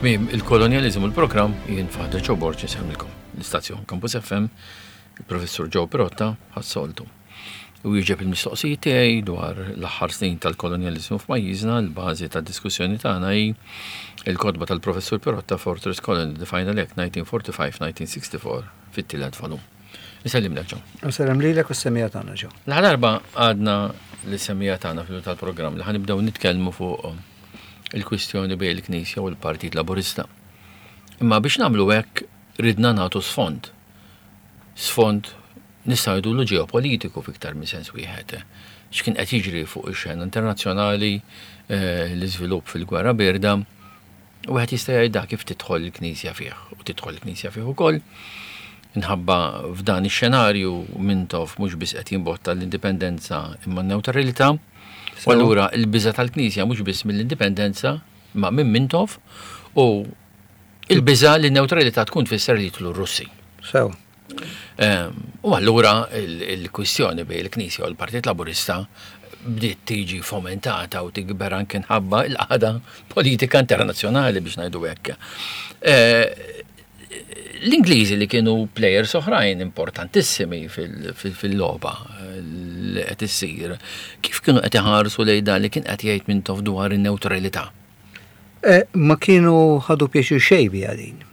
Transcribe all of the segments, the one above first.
Mim, il-kolonializmu l-programm jien Father Joe Borges jagħmilkom. L-istazzjon Campus FM, il-Professur Joe Perotta ħassoltu. U jieġeb il-mistoqsijiet tiegħi dwar l-aħħar snin tal-kolonializmu f'pajjiżna, l-bażi tad-diskussjoni tagħna hi il-kotba tal-Professur Perotta Fortress Colony The Final Act 1945-1964 fit-tielet volum. Nisellimlek ġew. Usallam lilek u s-semmija tagħna ġew. L-ħadarba għadna l-semmija tagħna fil-tal-programm li ħanibdew nitkellmu fuq il-kwistjoni bejn il-Knisja u l-Partit Laburista. Imma biex nagħmlu hekk ridna nagħtu sfond. Sfond nistgħu jgħidulu ġeopolitiku fiktar minn sens wieħed. X'kien qed jiġri fuq ix-xena internazzjonali, l-iżvilupp fil-gwerra birda, u wieħed jista' jgħidha kif tidħol il-Knisja fih u tidħol il-Knisja fih ukoll. Inħabba f'dan ix-xenarju Mintoff mhux biss qed jinbotta l-indipendenza imma n-newtralità. U allura il-biża tal-Knisja mhux biss mill-indipendenza ma minn Mintoff u il-biża li n-newtralità tkun tfisser li jidħlu r-Russi. Sew. U allura il-kwistjoni bejn il-Knisja u l-Partit Laburista bdiet tiġi fomentata u tikber anke nħabba l-qagħda politika internazzjonali biex ngħidu hekk. L-Ingliżi li kienu plejers oħrajn importantissimi fil-logħba li qed issir, kif kienu qed iħarsu lejn dan li kien qed jgħid Mintoff dwar in-newtralità? Ma kienu ħadu pjaċir xejn biha din.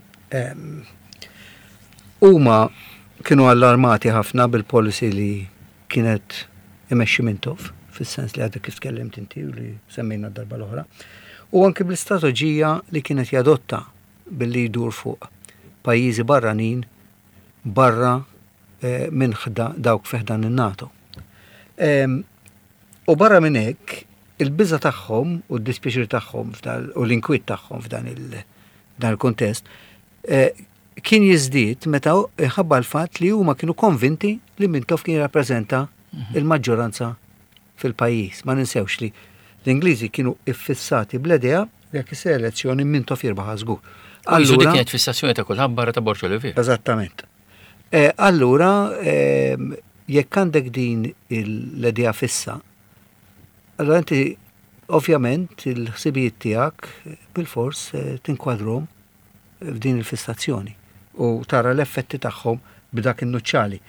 Huma kienu allarmati ħafna bil-policy li kienet imexxi Mintoff, fis-sens li għadha kif tkellimt inti u li semmejna d-darba l-oħra, u anke bl-istrateġija li kienet jadotta billi jdur fuq pajjiżi barranin barra minn dawk fiħdan in-NATO. U barra minn hekk il-biża tagħhom u d-dispjaċir tagħhom u l-inkwiet tagħhom f'dan il-kontest kien jiżdied meta ħabba l-fatt li huma kienu konvinti li Mintoff kien jirrappreżenta il-maġġoranza fil-pajjiż. Ma ninsewx li l-Ingliżi kienu iffissati bl-idea li jekk isir elezzjoni Mintoff jirbaħ żgur. Allura dik kienet fissazzjoni ta' kulħadd barra ta' Borġo Olivier. Eżattament. Allura jekk għandek din l-idea fissa, allura inti ovvjament il-ħsibijiet tiegħek bil-fors tinkwadrhom f'din il-fissazzjoni u tara l-effetti tagħhom b'dak in-nuċċali.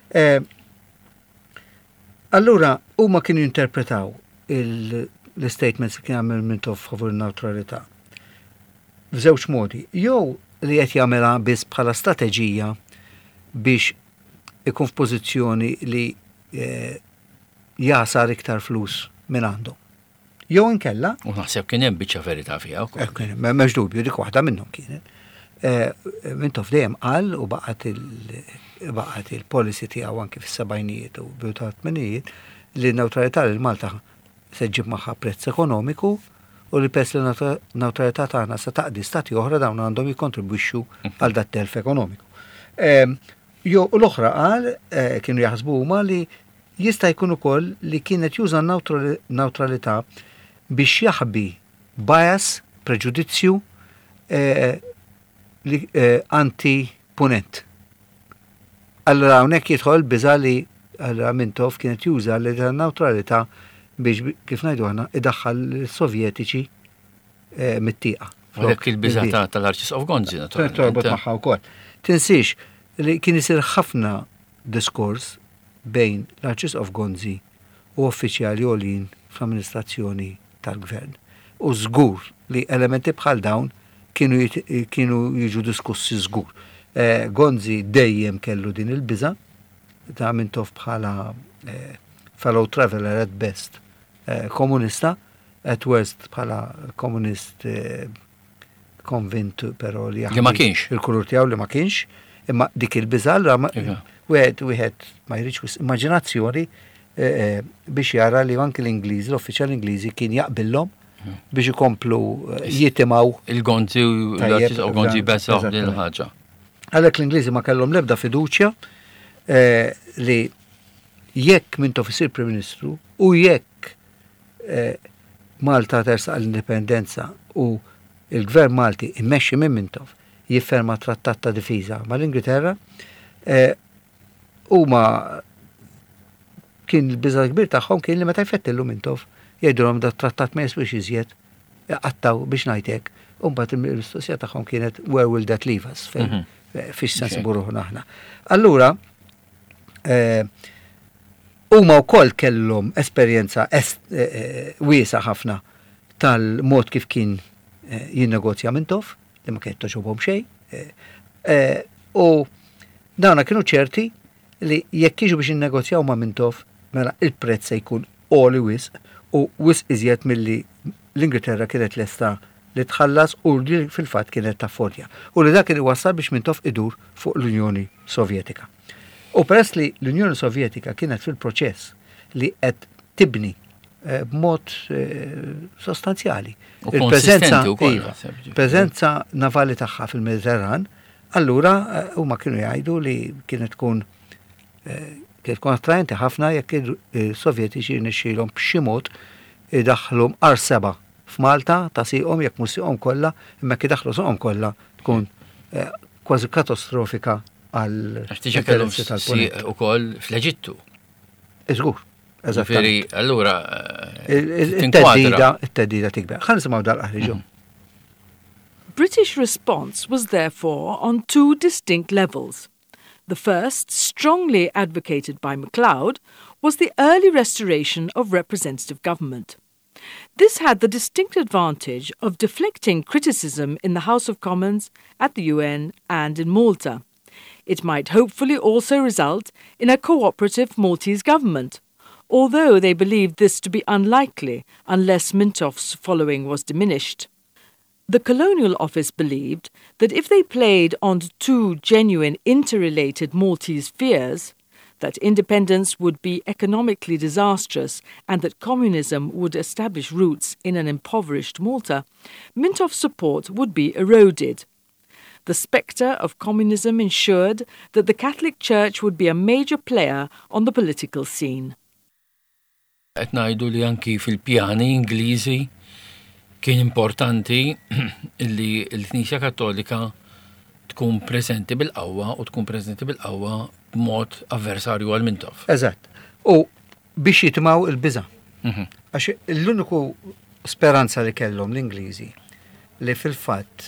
Allura huma kienu jinterpretaw l-statements li kien jagħmel Mintoff favur in-newtralità f'żewġ modi. Jew li qed jagħmilha biss bħala strateġija biex ikun f'pożizzjoni li jasar iktar flus minn għandhom. Jew inkella. U naħseb kien hemm biċċa verità fiha wkoll. M'hemmx dubju dik waħda minnhom kienet. Mintoff dejjem qal u baqgħet il-policy tiegħu anke fis-sebgħinijiet u bil-tmenijiet li n-newtralità lil Malta se ġġib magħha prezz ekonomiku u li pers li n-newtralità tagħna se taqdi stati oħra dawn għandhom jikkontribwixxu għal dat telf ekonomiku. Jew l-oħra qal kienu jaħsbu huma li jista' jkun ukoll li kienet juża n-newtralità biex jaħbi bias, preġudizzju anti-punent. Allura hawnhekk jidħol biża li Mintoff kienet juża l-newtralità biex kif ngħidu aħna idaħħal is-Sovjetiċi mit-tieqa. Dak il-biża tal-Arċisqof Gonzi naturalment. Torbot magħha wkoll. Tinsiex li kien isir ħafna diskors bejn l-Arċisqof Gonzi u uffiċjali għolin fl-amministrazzjoni tal-gvern. U żgur li elementi bħal dawn kienu jiġu diskussi żgur. Gonzi dejjem kellu din il-biża ta' Mintoff bħala fellow traveler at best komunista, at worst bħala komunist konvint però li ma kienx. Il-kulur tiegħu li ma kienx, imma dik il-biża wieħed ma jridx immaġinazzjoni biex jara li anke l-Ingliżi, l-uffiċjal Ingliżi kien jaqbillhom biex ikomplu jittimaw il-Gonzi u l-Arċisqof Gonzi besaw din il-ħaġa. Għalhekk l-Ingliżi ma kellhom l-ebda fiduċja li jekk Mintoff isir Prim Ministru u jekk Malta tersaq l-indipendenza u il-Gvern Malti immexxi minn Mintoff jifferma trattat ta' difiża mal-Ingilterra huma kien il-biża kbir tagħhom kien li meta jfettillu Mintoff jgħidulhom da trattat ma jiswix iżjed qattaw biex ngħidlek u mbagħad il-mistoqsija tagħhom kienet where will that leave us? Fiex sensibu ruħna aħna. Allura, huma wkoll kellhom esperjenza wiesa ħafna tal-mod kif kien jinnegozja Mintoff, li ma kienet toġobhom xejn. U dawna kienu ċerti li jekk jiġu biex jinnegozjaw ma' Mintoff, mela il-prezz se jkun oli wisq u wisq iżjed milli l-Ingilterra kienet lesta li tħallas u li fil-fatt kienet taffordja. U li dak kien iwassal biex Mintoff idur fuq l-Unjoni Sovjetika. U peress li l-Unjoni Sovjetika kienet fil-proċess li qed tibni b'mod sostanzjali. Il-preżenza navali tagħha fil-Mediterran, allura huma kienu jgħidu li kienet tkun attrajenti ħafna jekk il-Sovjetiċi nixxilhom b'xi mod idaħħlhom R7 f'Malta tasiqhom jekk mhux siqhom kollha, imma jekk idaħħlu siqhom kollha tkun kważi katastrofika għal interessi tal-Ponent. Ukoll fl-Eġittu. Iżgur. Ġifieri, allura it-teddida tikber. Ħa nisimgħu dal-aħriġu. British response was therefore on two distinct levels. The first, strongly advocated by MacLeod, was the early restoration of representative government. This had the distinct advantage of deflecting criticism in the House of Commons, at the UN and in Malta. It might hopefully also result in a cooperative Maltese government, although they believed this to be unlikely unless Mintoff's following was diminished. The Colonial Office believed that if they played on two genuine interrelated Maltese fears, that independence would be economically disastrous and that communism would establish roots in an impoverished Malta, Mintoff's support would be eroded. The spectre of communism ensured that the Catholic Church would be a major player on the political scene. Qed ngħidu li anki fil-pjani Ingliżi kien importanti li l-Knisja Kattolika tkun preżenti bil-qawwa u tkun preżenti bil-qawwa b'mod avversarju għal Mintoff. Eżatt. U biex jitmaw il-biża'. Għax l-uniku speranza li kellhom l-Ingliżi li fil-fatt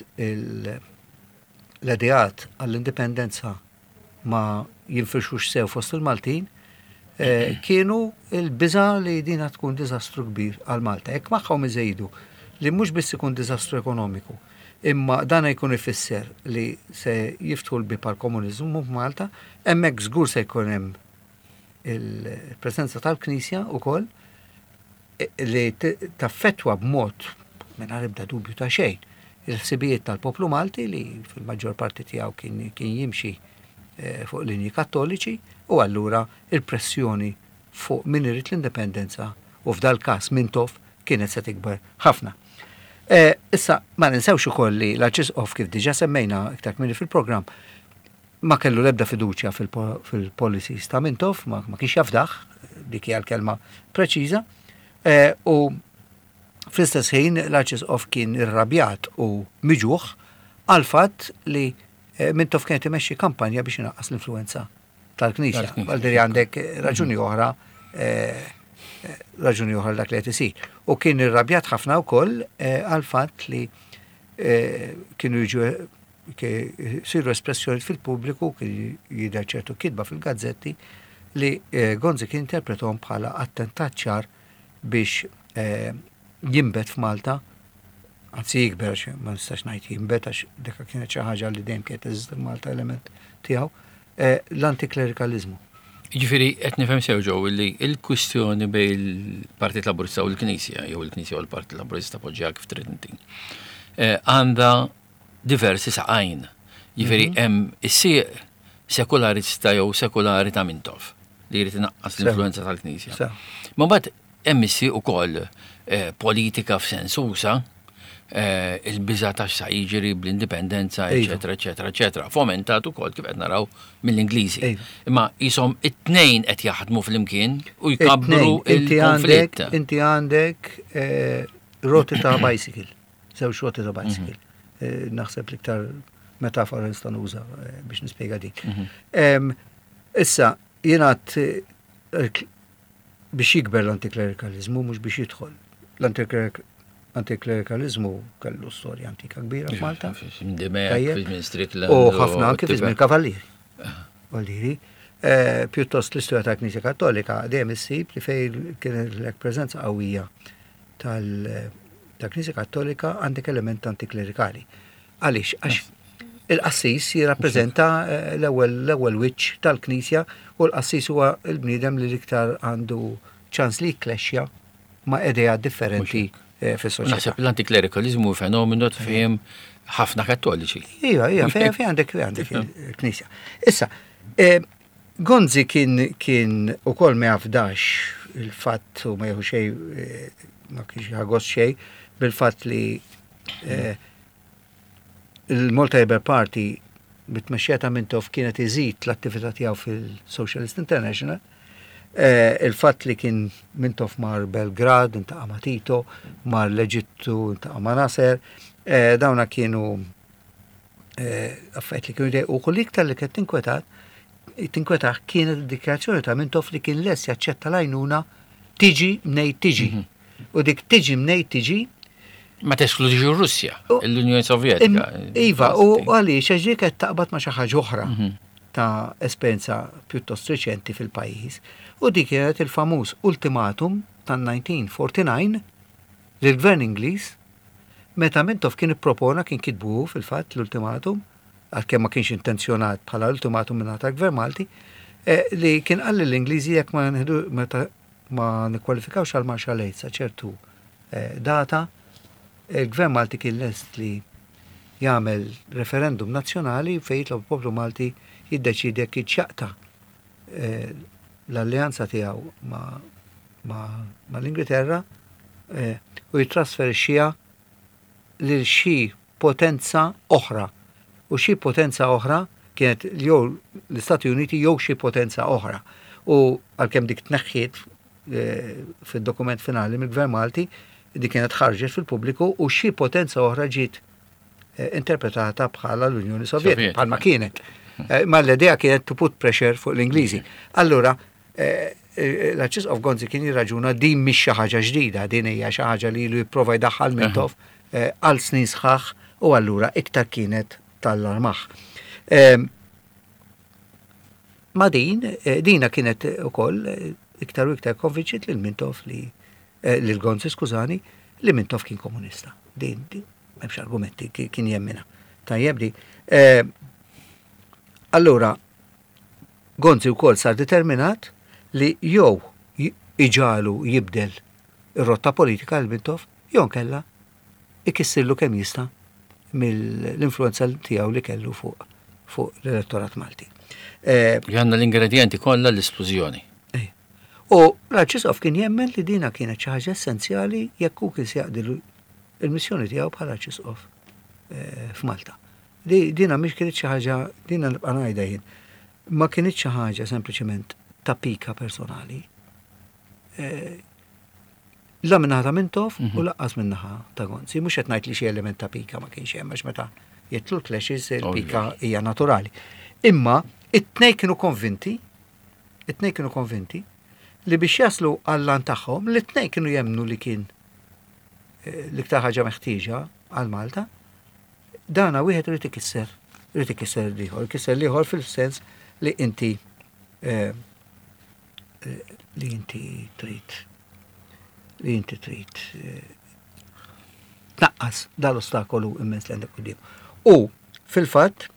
l-idejat għall-indipendenza ma jinfirxux sew fost il-Maltin kienu il-biża' li dina tkun diżastru kbir għal Malta. Jekk magħhom iżejdu li mhux biss ikun diżastru ekonomiku, imma dan jkun ifisser li se jiftħu l-bib għal komuniżmu f'Malta, hemmhekk żgur se jkun hemm il-preżenza tal-Knisja wkoll li taffettwa b'mod mingħajr ebda dubju ta' xejn il-ħsibijiet tal-poplu Malti li fil-maġġor parti tiegħu kien jimxi fuq linji kattoliċi u allura il-pressjoni fuq min irid l-indipendenza u f'dal każ Mintoff kienet se tikber ħafna. Issa ma ninsewx ukoll li l-Arċisqof kif diġà semmejna iktar kmieni fil-programm ma kellu l-ebda fiduċja fil-policies ta' Mintoff, ma kienx jafdaħ, dik hija l-kelma preċiża, u fl-istess ħin l-Arċisqof kien irrabjat u miġuħ għal fatt li Mintoff kienet imexxi kampanja biex inaqqas l-influenza tal-Knisja. Għaldiri għandek raġuni oħra dak li qed isir. U kien irrabjat ħafna wkoll għal fatt li kienu jiġu siru espressjoni fil-pubbliku, kien jidher ċertu kitba fil-gazzetti li Gonzi kien interpretom bħala attentat ċar biex jimbet f'Malta, għanzi jikber, ma nistax ngħid jimbet għax dekka kienet xi ħaġa li dejjem kienet eżist f'Malta element tiegħu, l-antiklerikalizmu. Jiġifieri qed nifhem sew ġew li l-kwistjoni bejn il-Partit Laburista u l-Knisja jew il-Knisja u l-Partit Laburista poġġeha kif trid inti għandha diversi saqajn. Jiġifieri hemm is-sieq sekularista jew sekulari ta' Mintoff li jrid inaqqas l-influenza tal-Knisja. Ma mbagħad hemm is-sieq ukoll politika f'sens usa, il-biża' ta' sa jiġri bl-indipendenza, eċetera, eċetera, eċetera. Fomentat ukoll kif qed naraw mill-Ingliżi. Imma ishom it-tnejn qed jaħdmu flimkien u jkabbru il-konflitt. Inti għandek roti ta' bicycle, żewġ roti ta' bicycle. Naħseb l-iktar metafora nista' nuża biex nispjega din. Issa jingħad biex jikber l-antiklerikalizmu mhux biex jidħol. antiklerikalizmu kellu storja antika kbira f'Malta. Dimek, minn Strickland. U ħafna anke fi żmien Kavallieri. Kavallieri. Pjuttost l-istorja ta' Knisja Kattolika dejjem issib li fejn kien l-preżenza qawwija ta' Knisja Kattolika għandek element antiklerikali. Għaliex? Għax il-qassis jirrappreżenta l-ewwel wiċċ tal-Knisja u l-qassis huwa l-bniedem li l-iktar għandu ċans li jklexja ma' idea differenti fis-soċjetà. Naħseb l-antiklerikalizmu fenomenu fejn ħafna kattoliċi. Iva, fejn għandek il-Knisja. Issa, Gonzi kien ukoll ma jafdax il-fatt u ma jieħu xejn ma kienx ħagos xejn bil-fatt li il-Malta Labour Party bit-mexxija ta' Mintoff kienet iżid l-attività tiegħu fil-Socialist International. Il-fatt li kien Mintoff mar Belgrad, intaqa' ma' Tito, mar l-Eġittu, intaqa' ma' Nasser, dawna kienu affarijiet li kienu dej u kull iktar li kien tinkwetaħ kienet id-dikjarazzjoni ta' Mintoff li kien lest jaċċetta l-għajnuna tiġi mnejn tiġi. U dik tiġi mnejn tiġi ma teskludix ir-Russja, l-Unjoni Sovjetika. Iva, u għaliex għax dik qed taqbad ma' xi ħaġa oħra ta' esperjenza pjuttost reċenti fil-pajjiż. U dik kienet il-famuż ultimatum tan-1949 lill-Gvern Ingliż meta Mintoff kien ippropona kien kitbuhu fil-fatt l-ultimatum għalkemm ma kienx intenzjonat bħala ultimatum minn tal-Gvern Malti li kien qal l-Ingliżi jekk ma nikkwalifikawx għal Marshall Aid sa ċertu data, il-Gvern Malti kien lest li jagħmel referendum nazzjonali fejn jitlob il-poplu Malti jiddeċidi jekk jiċċaqta l-alleanza tiegħu ma' l-Ingilterra u jitrasferixxiha lil xi potenza oħra. U xi potenza oħra kienet jew l-Istati Uniti jew xi potenza oħra. U għalkemm dik tneħħiet fid-dokument finali mill-Gvern Malti, dik kienet ħarġet fil-pubbliku u xi potenza oħra ġiet interpretata bħala l-Unjoni Sovjetika, bħalma kienet. Ma l-idea kienet to put pressure fuq l-Ingliżi. Allura, l-Arċisqof Gonzi kien jirraġuna din mhix xi ħaġa ġdida, din hija xi ħaġa li jipprova jdaħħal Mintoff għal snin sħaħ u allura iktar kienet tal-armaħ. Ma dina kienet ukoll iktar u iktar konvinċit lil Mintoff lil Gonzi, skużani, li Mintoff kien komunista. Din m'hemmx argumenti kien jemmina. Tajjeb di. Allura, Gonzi wkoll sar determinat li jew iġalu jibdel ir-rotta politika l Mintoff, jew kella ikissirlu kemm jista' mill-influenza tiegħu li kellu fuq l-elettorat Malti. Għandna l-ingredienti kollha l-esplużjoni. U l-Arċisqof kien jemmen li dina kienet xi ħaġa essenzjali jekk hu kien jaqdilu il-missjoni tiegħu bħala Arċisqof f'Malta. Dina mhix kienet xi ħaġa, dina nibqa' ngħidha jien, ma kienitx xi ħaġa sempliċement ta' pika personali. La minnaħa ta' Mintoff u laqqas minnaħa ta' Gonzi. Mhux qed ngħid li xi element ta' pika ma kienx hemm għax meta jitlu l-clashes il-pika hija naturali. Imma it-tnejn kienu konvinti li biex jaslu għall-lan tagħhom, l-tnejn kienu jemmnu li kien l-iktar ħaġa meħtieġa għal Malta, dana wieħed irid ikisser liħor. Ikisser liħor fil-sens li inti trid tnaqqas dal-ostakolu immens li għandek quddiem. U fil-fatt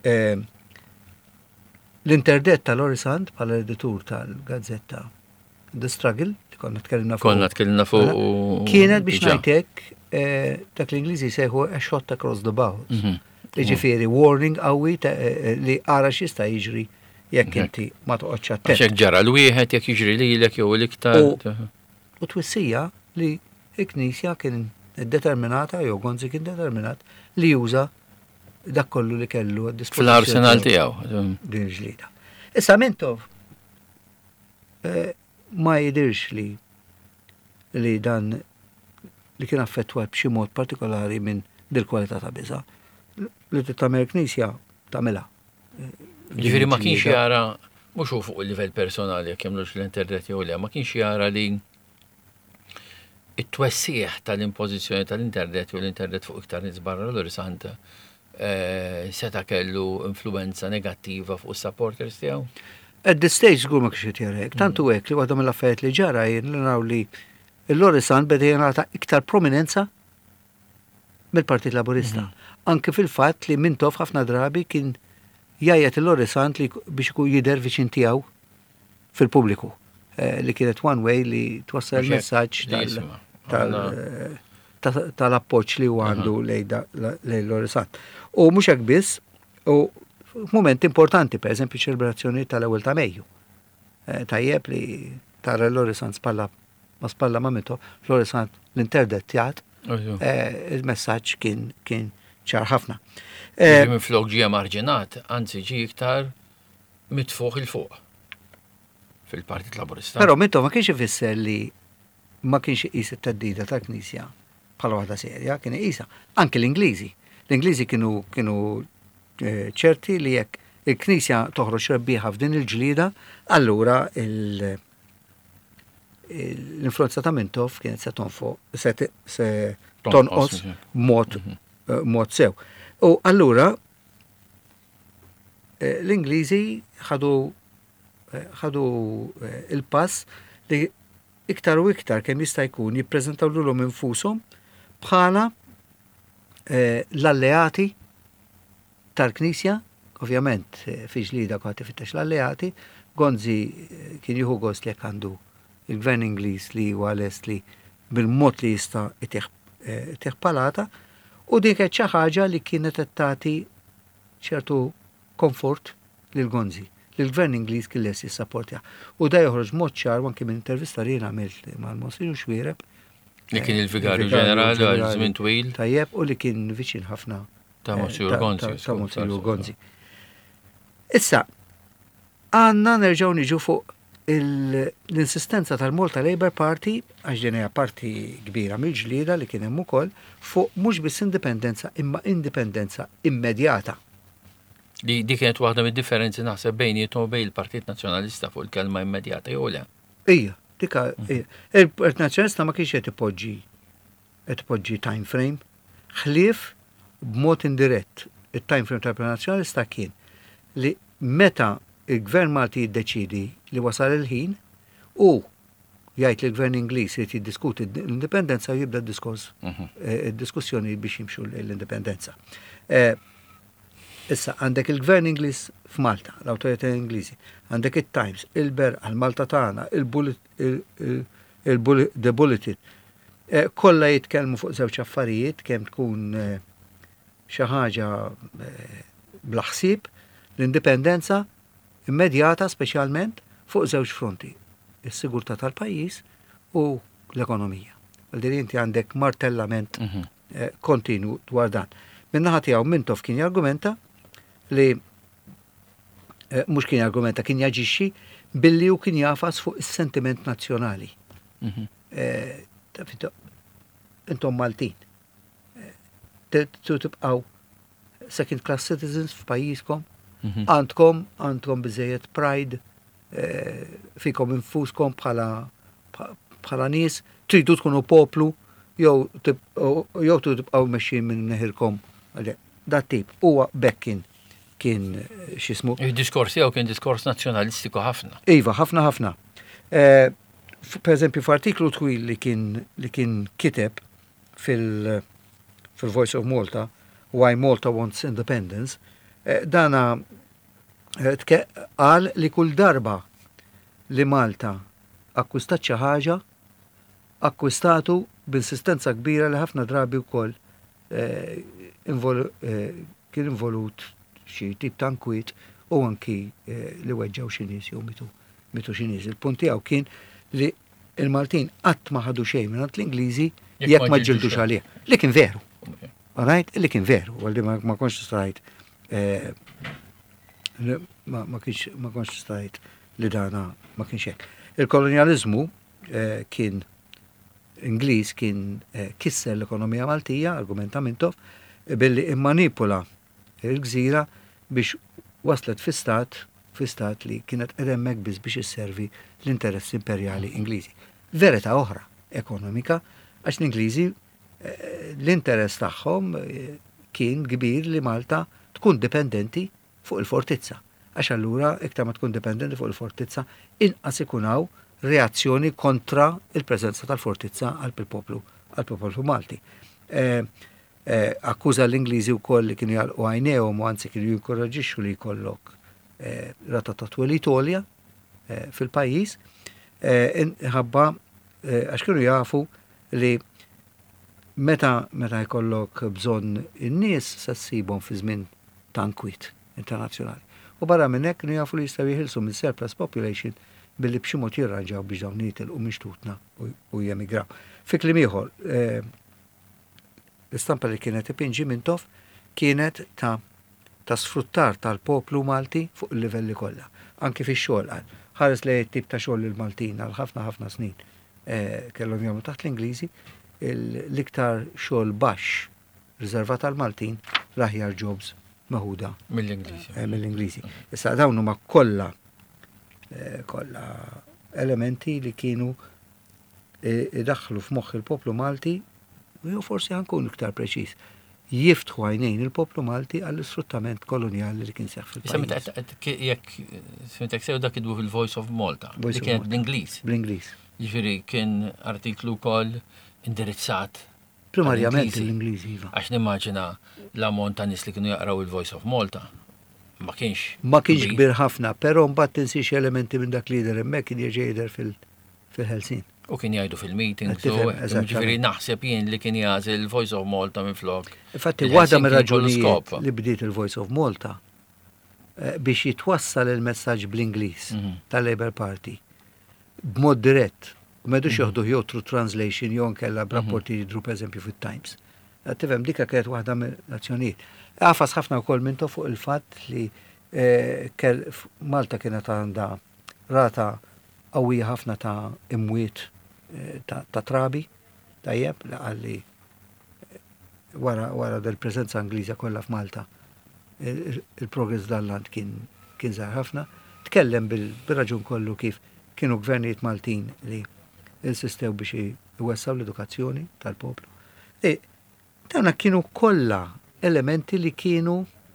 l-interdet tal-Orisant bħala editur tal-gazzetta The Struggle, konna tkellimna fuq kienet biex ngħidlek dak l-Ingliżi jsejħu a shot across the bows. Jiġifieri warning qawwi li ara x'jista' jiġri jekk inti ma toqgħodx attent. Jekk ġara l-wieħed jekk jiġri lilek jew l-iktar. U twissija li l-Knisja kien determinata jew Gonzi kien determinat li juża dak kollu li kellu fl-arsenal tiegħu. Din ġlida. Issa Mintoff ma jidirx li dan li kien affettwat b'xi mod partikolari minn dil-kwalità ta' biża' li tagħmel Knisja tagħmilha. Ġifieri ma kienx jara mhux fuq il-livell personali jekk jagħmlux l-internet jew le, ma kienx jara li it-twessieħ tal-impożizzjoni tal-internet u l-internet fuq iktar nies barra l-Orisant seta' kellu influenza negattiva fuq is-supporters tiegħu? At the stage żgur ma kienx jarek, tantu hekk li waħda mill-affarijiet li ġara jien li naraw li l-Orisant beda jingħata iktar prominenza mill-Partit Laburista. Anke fil-fatt li Mintoff ħafna drabi kien jajjat l-Orisant li biex ikun jidher viċin tiegħu fil-pubbliku. Li kienet one way li twassal il-messaġġ tal-appoġġ li huwa għandu lejn l-Orisant. U mhux hekk biss, u moment importanti, per eżempju ċelebrazzjoni tal-ewwel ta' Mejju. Tajjeb li tara l-Orisant ma spalla ma' Mintoff, l-Orisant l-interdettjat, il-messaġġ kien ċar ħafna. Minn flok ġie marġinat, anzi ġi iktar mitfuq il-fuq fil-Partit Laburista. Però Mintoff ma kienx ifisser li ma kienx iqis it-teddida tal-Knisja bħala waħda serja, kien iqisha. Anke l-Ingliżi. L-Ingliżi kienu ċerti li jekk il-Knisja toħroġ rebbieħa f'din il-ġlieda, allura l-influenza ta' Mintoff kienet se tonqos mod sew. U allura l-Ingliżi ħadu il-pass li iktar u iktar kemm jista' jkun jippreżentaw lulhom infushom bħala l-alleati tal-Knisja, ovvjament fi ġlida kwa tifittex l-alleati, Gonzi kien jieħu gost li għandu il-Gvern Ingliż li huwa lest li bil-mod li jista' itieħ palata, u dik xi ħaġa li kienet qed tagħti ċertu komfort lil Gonzi. L-Gvern Ingliż kien lest jissapportja. U da joħroġ mod ċar anke minn intervista li għamilt mal-Monsignor Xwiereb. Li kien il-Vigarju Ġenerali għal żmien twil. Tajjeb, u li kien viċin ħafna ta' Monsignor Gonzi. Issa, għandna nerġgħu niġu fuq l-insistenza tal-Malta Labour Party, għax din hija parti kbira mill-ġlieda li kien hemm ukoll, fuq mhux biss indipendenza imma indipendenza immedjata. Di kienet waħda mid-differenzi naħseb bejnietom u bejn il-Partit Nazzjonalista fuq il-kelma immedjata jew le. Ija, dika il-Partit Nazzjonalista ma kienx qed ipoġġi time frame, ħlief b'mod indirett. Il-time frame tal-Partit Nazzjonalista kien li meta il-Gvern Malti jiddeċidi li wasal il-ħin u jgħid li l-Gvern Ingliż irid jiddiskuti l-indipendenza jibda d-diskussjoni biex jimxu l-indipendenza. Issa, għandek il-Gvern Ingliż f'Malta, l-Awtorità Ingliżi, għandek il-Times, il-Berqa, l-Malta tagħna, The Bulletin. Kollha jitkellmu fuq żewġ affarijiet kemm tkun xi ħaġa bl-ħsieb, l-indipendenza immedjata speċjalment fuq żewġ fronti, is-sigurtà tal-pajjiż u l-ekonomija. Għaldir inti għandek martellament kontinu dwar dan. Min-naħa tiegħu Mintoff kien jargumenta li mhux kien argumenta kien jaġixxi billi hu kien jafas fuq is-sentiment nazzjonali. Intom Maltin. Tibqgħu second class citizens f'pajjiżkom, għandkom biżejjed pride fikom infuskom bħala nies, tridu tkunu poplu jew tibqgħu mexxin minn neħilkom. Dat tip huwa bekk kien x'ismu. Il-diskors jew kien diskors nazzjonalistiku ħafna. Iva, ħafna. Per eżempju, f'artiklu twil li kien kiteb fil-Voice of Malta, Why Malta Wants Independence, dana qal li kull darba li Malta akkwistat xi ħaġa, akkwistatu b'insistenza kbira li ħafna drabi wkoll kien involut xi tip ta' nkwiet u anki li weġġew xi nies jew mitu xi nies. Il-punt tiegħu kien li il-Maltin qatt ma ħadu xejn minn l-Ingliżi jekk ma ġildux għalih. Li kien veru. Alright? Li kien veru, għaldi ma konx stajt ma konx stajt li dana ma kienx hekk. Il-kolonializmu kien Ingliż kien kisser l-ekonomija Maltija, argumenta Mintoff, billi immanipula il-gżira biex waslet fi stat li kienet edemmek biss biex isservi l-interessi imperjali Ingliżi. Verità oħra ekonomika Għax l-Ingliżi l-interess tagħhom kien kbir li Malta tkun dipendenti fuq il-fortizza. Għax allura iktar ma tkun dipendenti fuq il-fortizza inqas ikunaw reazzjoni kontra il-preżenza tal-fortizza għal-poplu Malti. Akkuża l-Ingliżi wkoll li kienu jalqu għajnejhom u anzi kienu jinkoraġixxu li jkollok rata ta' twelit għolja fil-pajjiż ħabba għax kienu jafu li meta jkollok bżonn in-nies se ssibhom fi żmien tankwit internazzjonali. U barra minn hekk kienu jafu li jistgħu jħilsu minn surplus population billi b'xi mod jirranġaw biex dawn jitilqu mixtutna u jemigraw. Fi kliem ieħor, l-istampa li kienet ipinġi Mintoff kienet ta' sfruttar tal-poplu Malti fuq il-livelli kollha. Anki fix-xogħol qal. Ħares li tip ta' xogħol il-Maltin għal ħafna snin kellhom jagħmlu taħt l-Ingliżi l-iktar xogħol baxx riservat għal Maltin l-aħjar jobs maħuda mill-Ingliżi. Issa dawn huma kollha elementi li kienu idaħħlu f'moħħ il-poplu Malti u forsi ħankun iktar preċiż. Jiftħu għajnejn il-poplu Malti għall-isfruttament koloniali li kien seħħ fil-pajjiż. Jekk sew dak idwu fil-Voice of Malta, li kienet bl-Ingliż. Bl-Ingliż. Jiġifieri kien artiklu wkoll indirizzat primarjament l-Ingliż iva. Għax nimmaġina l-ammont ta' nies li kienu jaqraw il-Voice of Malta. Ma kienx kbir ħafna, però mbagħad tinsix elementi minn dak li jidher hemmhekk kien jiġi jidher fil-Ħelsin. U kien jgħidu fil-meeting, ġifieri naħseb jien li kien jażel il-Voice of Malta minflok. Infatti waħda mir-raġunijiet li bdiet il-Voice of Malta biex jitwassal il-messaġġ bl-Ingliż tal-Labour Party b'mod dirett. U m'għedux joħdu jew through translation jew nkella b'rapporti jidhru pereżempju fit-Times. Tifhem dikha kienet waħda mill-azzjonijiet. Għafas ħafna wkoll mintu fuq il-fatt li Malta kienet għandha rata qawwija ħafna ta' imwiet ta' trabi, tajjeb, għalli wara del-preżenza Angliża kollha f'Malta. Il-progress dal-land kien żgħar ħafna. Tkellem bil-raġun kollu kif kienu gvernijiet Maltin li insistew biex iwessaw l-edukazzjoni tal-poplu. Dawna kienu kollha elementi li kienu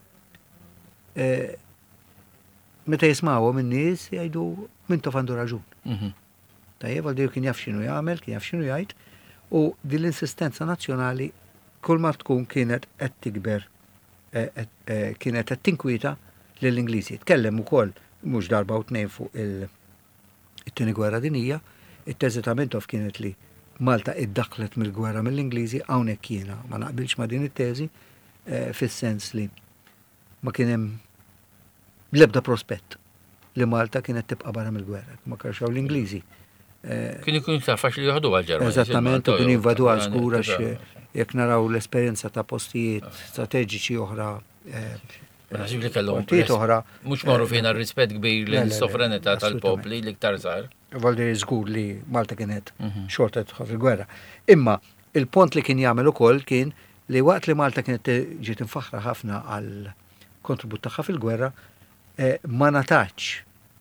meta jismawhom in-nies jgħidu Mintoff għandu raġun. Tajjeb għal kien jaf x'inhu jagħmel, kien jaf x'inhu jgħid, u din l-insistenza nazzjonali kull ma tkun kienet qed tikber kienet qed tinkwita lill-Ingliżi. Tkellem ukoll mhux darba u tnejn fuq it-tieni gwerra dinija, it-teżi ta' Mintoff kienet li Malta iddaħlet mill-gwerra mill-Ingliżi hawnhekk jiena ma naqbilx ma' din it-teżi fis-sens li ma kien hemm l-ebda prospett li Malta kienet tibqa' barra mill-gwerra, ma karxaw l-Ingliżi. Kien ikun iktar faċli joħdu għal-Ġermanja. Eżattament, u kien jinvadu għal żgur għax jekk naraw l-esperjenza ta' postijiet strateġiċi oħra. Naħsib li kellhom oħra. Mhux magħrufin għar-rispett kbir lill-sovranità tal-popli li iktar żgħar. Valdi żgur li Malta kienet xorta tħoff il-gwerra. Imma il-pont li kien jagħmel ukoll kien li waqt li Malta kienet ġiet infaħra ħafna għal kontribut tagħha fil-gwerra ma natax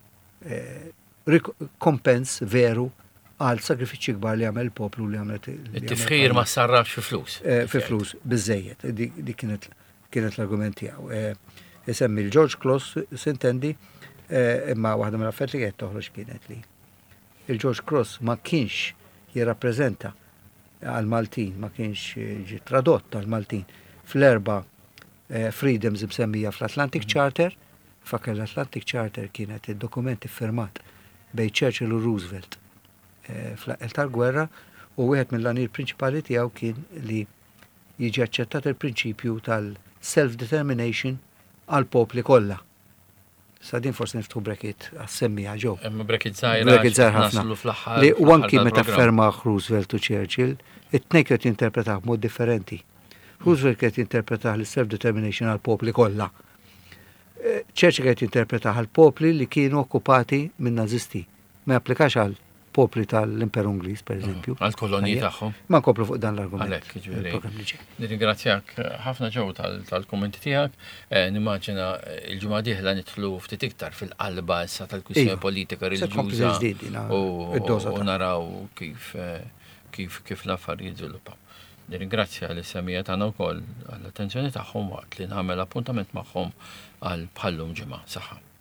kompens veru għal sagrifiċċji kbar li għamel il-poplu li għamlet. It-tifħir ma sarrax fi flus. Fi flus, biżejjed. Di kienet l-argument tiegħu. Isemmi l-George Cross sintendi imma waħda mill-affarijiet li qed toħroġ kienet li il-George Cross ma kienx jirrappreżenta għal Maltin, ma kienx ġi tradott għal Maltin fl-erba freedoms msemmija fl-Atlantic Charter. Fakar l-Atlantic Charter kienet id-dokument iffirmat bej Churchill u Roosevelt fl-aqel tal-gwerra u wieħed mill-għanijiet prinċipali tiegħu kien li jiġi aċċettat il-prinċipju tal-self-determination għal popli kollha. Sa din forsi niftħu brekit għas-semmija ġew. Imma brekit żgħir ħafna. Li u anki meta fermaħ Roosevelt u Churchill, it-tnejn kienu jinterpretaw b'mod differenti. Roosevelt kien jinterpretaw l-self-determination għal popli kollha. Churchill qed jinterpretaha għal popli li kienu okkupati minn nazisti. Ma japplikax għal popli tal-Imperu Ingliż, pereżempju. Għal kolonji tagħhom. Ma nkomplu fuq dan l-argument. Għalhekk, jiġifieri. Nirringrazzjak ħafna ġew tal-kummenti tiegħek. Nimmaġina l-ġimgħa dieħla nidħlu ftit iktar fil-qalba issa tal-kwistjoni politika reliġjuża u naraw kif kif l-affarijiet żviluppaw. Nirringrazzja l-semija tagħna wkoll għall-attenzjoni tagħhom waqt li nagħmel appuntament magħhom għal bħallum ġimgħa saħħa.